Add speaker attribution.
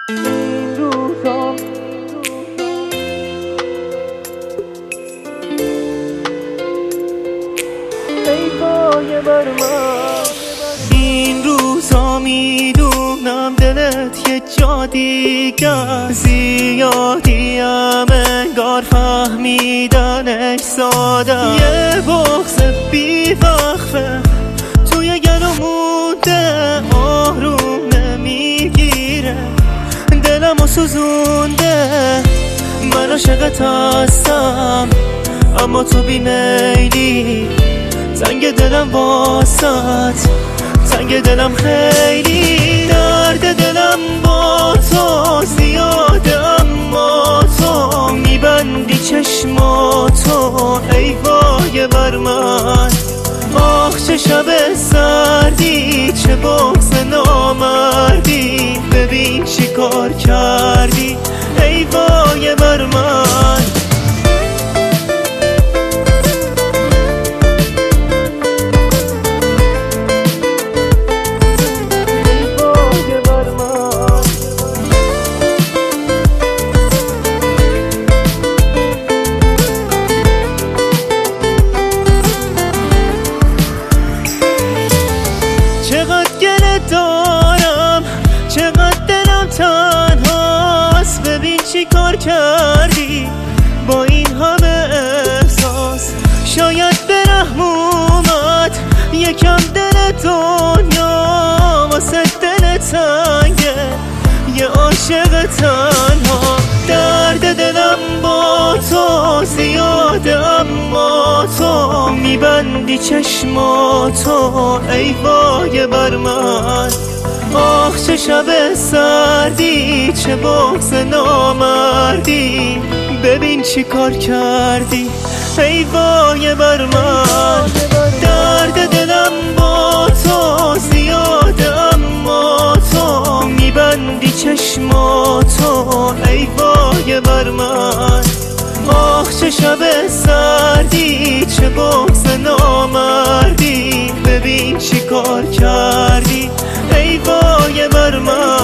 Speaker 1: این روزا ای پای بر من، این روزا میدونم دلت یه جا دیگر زیادیم انگار فهمیدنش ساده، یه بغض بیوقفه توی گلو مونده، آروم نمیگیره دلمو سوزونده. من عاشقت هستم اما تو بیمیلی، تنگ دلم واسط، تنگ دلم خیلی، درد دلم با تو زیاده اما تو میبندی چشماتو ای وای بر من. آخ چه شب سردی، چه بغض نامردی، ببین چی کار کردی ای وای بر من. چقدر گله دارم، چقدر دلم تنهاست، ببین چی کار کردی با این همه احساس. شاید به رحم اومد یکم دل دنیا، واسه دل تنگه یه عاشق تنها. درد دلم با تو زیاده اما تو میبندی چشماتو ای وای بر من. آخ چه شب سردی، چه بغض نامردی، ببین چی کار کردی ای وای بر من. درد دلم با تو زیاده اما تو میبندی چشماتو ای وای بر من. آخ چه شب سردی، چه بغض نامردی، ببین چی کار کردی ای وای بر من.